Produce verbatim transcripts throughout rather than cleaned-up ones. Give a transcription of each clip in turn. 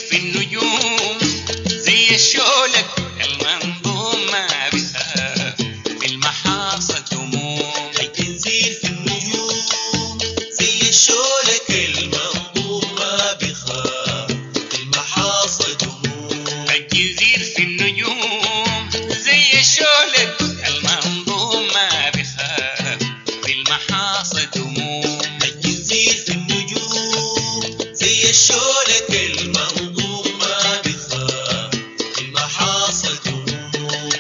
في النجوم زي الشولك المنظوم ما بخاف في المحاصة هموم. التنزيل في النجوم زي الشولك المنظوم ما بخاف في المحاصة هموم. الجزير في النجوم زي الشولك المنظوم ما بخاف في المحاصة هموم. التنزيل في النجوم زي الشولك المنظوم ما بخاف في المحاصة هموم.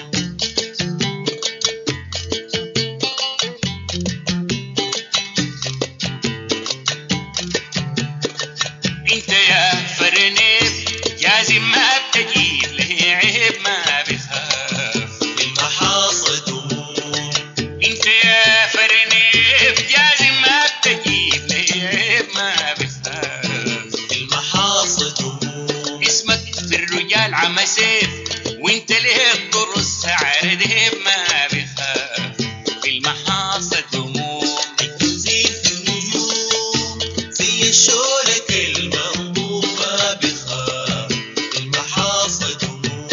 انت يا فرنيب جازم ما بتجيب له عيب ما بخاف في المحاصة هموم. انت يا فرنيب جازم ما بتجيب له عيب ما بخاف في المحاصة هموم. اسمك في الرجال عم سيف وانت ليه الضرس عرديب ما بخاف في المحاصة هموم. التنزيل في النجوم زي الشولك المنظوم ما بخاف في المحاصة هموم.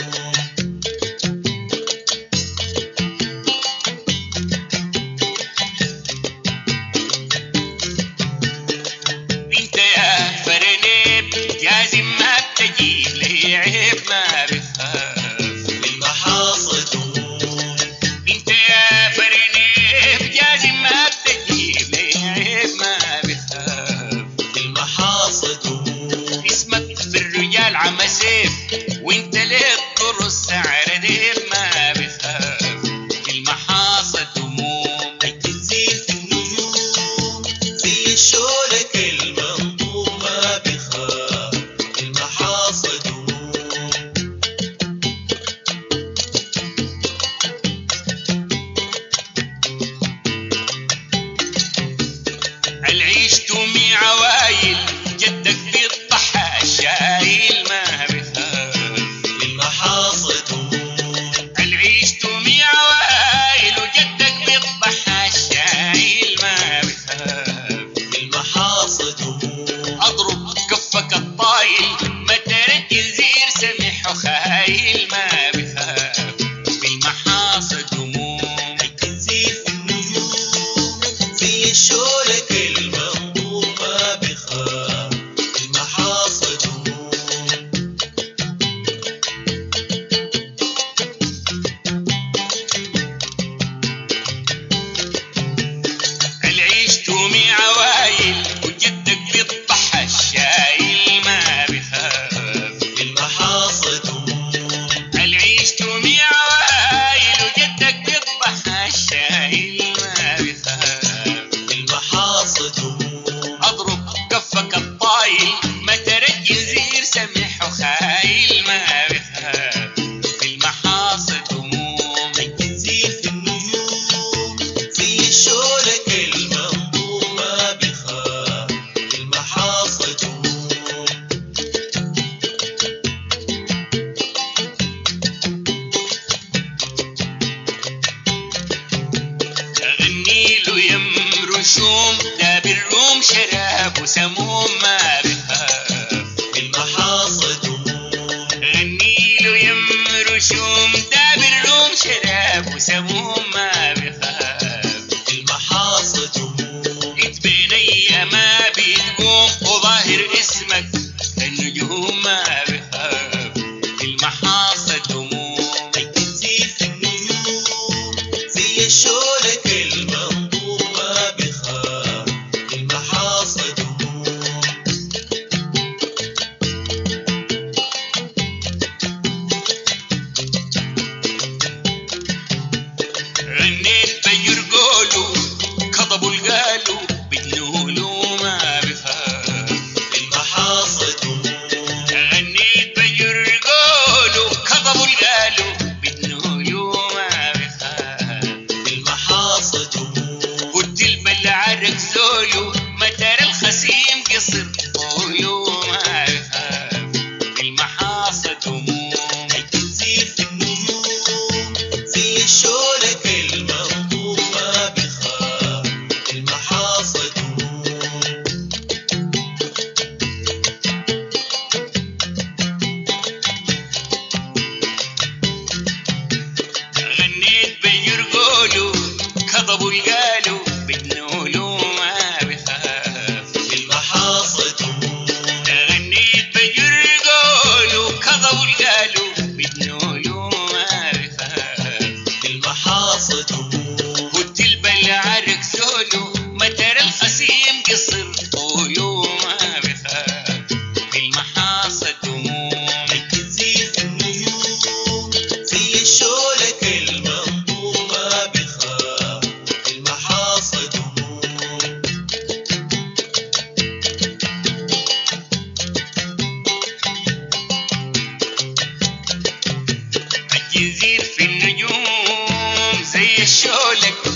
انت يا فرنيب جازم ما بتجيب له عيب ما بخاف في المحاصة هموم. انت يا فرنيب جازم ما بتجيب له عيب ما بخاف في المحاصة هموم. اسمك في الرجال عم سيف وانت ليه الضرس عرديب ما بخاف في المحاصة هموم. التنزيل في النجوم زي الشولك المنظوم ما بخاف في المحاصة هموم. العيش تومي عوايل جدك بيطحى الشايل ما بخاف في المحاصة هموم. العيش تومي عوايل وجدك بيطحى الشايل ما بخاف في المحاصة هموم. اضرب كفك الطايل ما ترك الزير سمح وخايل ما بخاف في المحاصة هموم. التنزيل في النجوم زي الشولك المنظوم ما بخاف في المحاصة هموم. العيش تومي عوايل وجدك بيطحى الشايل ما بخاف في المحاصة هموم. العيش تومي عوايل وجدك بيطحى الشايل ما بخاف في المحاصة هموم. اضرب كفك الطايل ما ترك الزير سمح وخايل ما بخاف في المحاصة هموم. التنزيل في النجوم زي الشولك المنظوم ما بخاف في المحاصة هموم. اغني له يم رشوم ده بالروم شراب وسموم ما بخاف في المحاصة هموم. غني له يم رشوم ده بالروم شراب وسموم ما بخاف في المحاصة هموم. انت بيني ما بتقوم وظاهر اسمك النجوم ما بخاف في المحاصة هموم. التنزيل في النجوم زي الشولك المنظوم ما بخاف في المحاصة هموم. غنيت بيرقولوا كضبوا القالوا بتنولوا ما بخاف في المحاصة هموم. غنيت بيرقولوا كضبوا يزيد في النجوم زي الشولك